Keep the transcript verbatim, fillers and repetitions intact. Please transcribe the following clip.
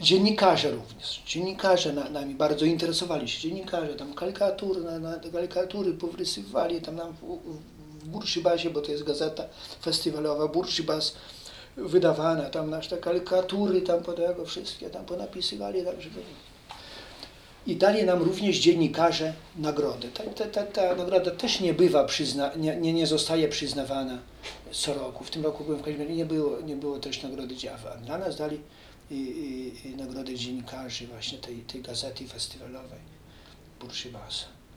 Dziennikarze również. Dziennikarze na, nami bardzo interesowali się. Dziennikarze tam karykatury, na, na karykatury powrysywali tam nam w, w Burszybazie, bo to jest gazeta festiwalowa Burszybaz wydawana, tam nasz te karykatury tam po tego wszystkie tam ponapisywali, tak żeby... I dali nam również dziennikarze nagrodę. Ta, ta, ta, ta nagroda też nie bywa przyzna, nie, nie, nie zostaje przyznawana co roku. W tym roku byłem w Kazimierzu, nie było, nie było też nagrody Dziawa. A dla nas dali i, i, i nagrodę dziennikarzy właśnie tej, tej gazety festiwalowej Burszybasa.